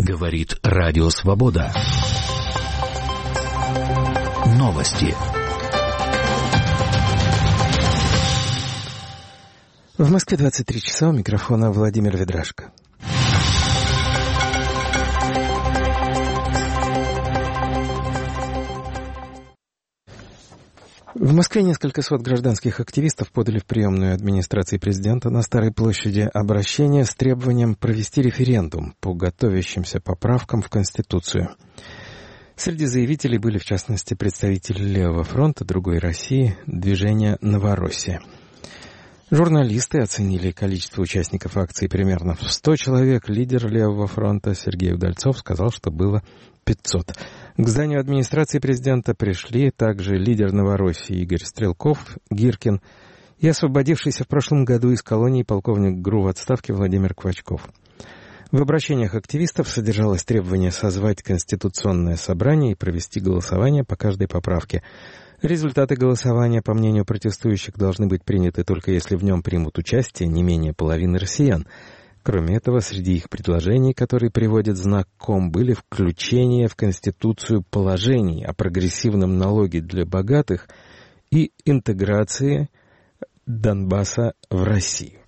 Говорит Радио Свобода. Новости. В Москве 23 часа, у микрофона Владимир Ведрашко. В Москве несколько сот гражданских активистов подали в приемную администрации президента на Старой площади обращение с требованием провести референдум по готовящимся поправкам в Конституцию. Среди заявителей были, в частности, представители Левого фронта, Другой России, движения «Новороссия». Журналисты оценили количество участников акции примерно в 100 человек. Лидер Левого фронта Сергей Удальцов сказал, что было 500. К зданию администрации президента пришли также лидер Новороссии Игорь Стрелков, Гиркин и освободившийся в прошлом году из колонии полковник ГРУ в отставке Владимир Квачков. В обращениях активистов содержалось требование созвать конституционное собрание и провести голосование по каждой поправке. Результаты голосования, по мнению протестующих, должны быть приняты только если в нем примут участие не менее половины россиян. Кроме этого, среди их предложений, которые приводят знак «ком», были включение в Конституцию положений о прогрессивном налоге для богатых и интеграции Донбасса в Россию.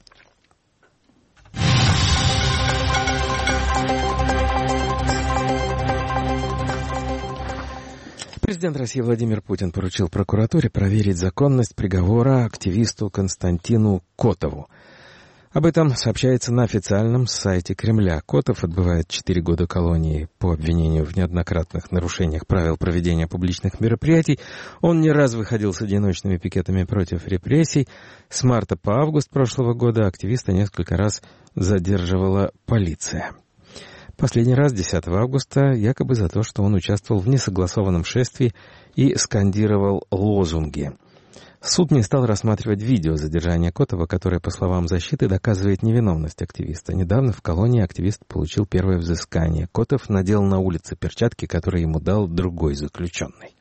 Президент России Владимир Путин поручил прокуратуре проверить законность приговора активисту Константину Котову. Об этом сообщается на официальном сайте Кремля. Котов отбывает 4 года колонии по обвинению в неоднократных нарушениях правил проведения публичных мероприятий. Он не раз выходил с одиночными пикетами против репрессий. С марта по август прошлого года активиста несколько раз задерживала полиция. Последний раз 10 августа якобы за то, что он участвовал в несогласованном шествии и скандировал лозунги. Суд не стал рассматривать видео задержания Котова, которое, по словам защиты, доказывает невиновность активиста. Недавно в колонии активист получил первое взыскание. Котов надел на улице перчатки, которые ему дал другой заключенный.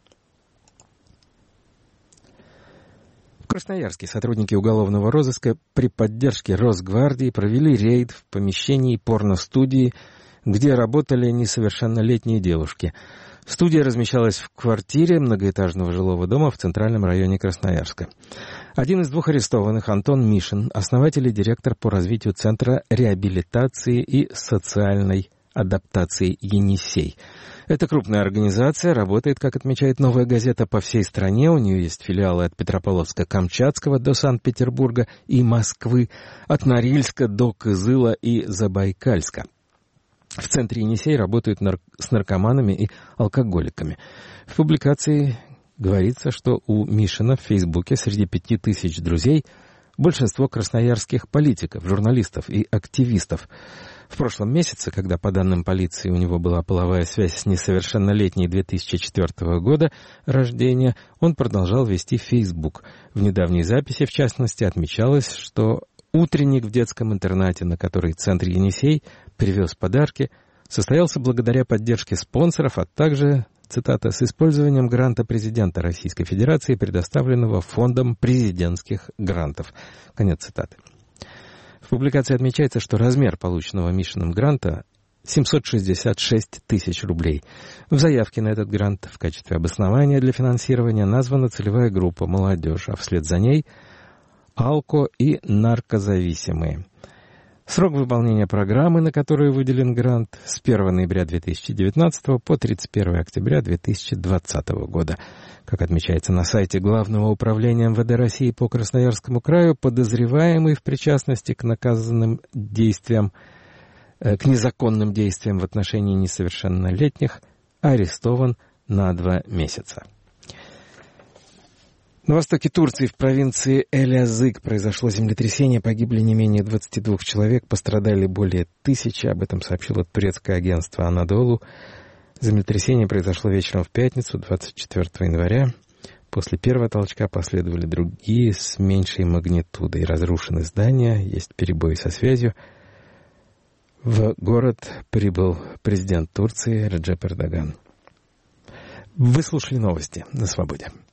В Красноярске сотрудники уголовного розыска при поддержке Росгвардии провели рейд в помещении порностудии, где работали несовершеннолетние девушки. Студия размещалась в квартире многоэтажного жилого дома в центральном районе Красноярска. Один из двух арестованных, Антон Мишин, основатель и директор по развитию Центра реабилитации и социальной адаптации «Енисей». Эта крупная организация работает, как отмечает «Новая газета», по всей стране. У нее есть филиалы от Петропавловска-Камчатского до Санкт-Петербурга и Москвы, от Норильска до Кызыла и Забайкальска. В центре «Енисей» работают с наркоманами и алкоголиками. В публикации говорится, что у Мишина в Фейсбуке среди 5000 друзей большинство красноярских политиков, журналистов и активистов. В прошлом месяце, когда, по данным полиции, у него была половая связь с несовершеннолетней 2004 года рождения, он продолжал вести Facebook. В недавней записи, в частности, отмечалось, что утренник в детском интернате, на который Центр «Енисей» привез подарки, состоялся благодаря поддержке спонсоров, а также, цитата, «с использованием гранта президента Российской Федерации, предоставленного Фондом президентских грантов». Конец цитаты. В публикации отмечается, что размер полученного Мишиным гранта 766 тысяч рублей. В заявке на этот грант в качестве обоснования для финансирования названа целевая группа «Молодежь», а вслед за ней алко- и наркозависимые. Срок выполнения программы, на которую выделен грант, с 1 ноября 2019 по 31 октября 2020 года. Как отмечается на сайте Главного управления МВД России по Красноярскому краю, подозреваемый в причастности к наказанным действиям, к незаконным действиям в отношении несовершеннолетних, арестован на 2 месяца. На востоке Турции, в провинции Элязыг, произошло землетрясение, погибли не менее 22 человек, пострадали более 1000, об этом сообщило турецкое агентство «Анадолу». Землетрясение произошло вечером в пятницу, 24 января. После первого толчка последовали другие с меньшей магнитудой. Разрушены здания, есть перебои со связью. В город прибыл президент Турции Реджеп Эрдоган. Вы слушали новости на «Свободе».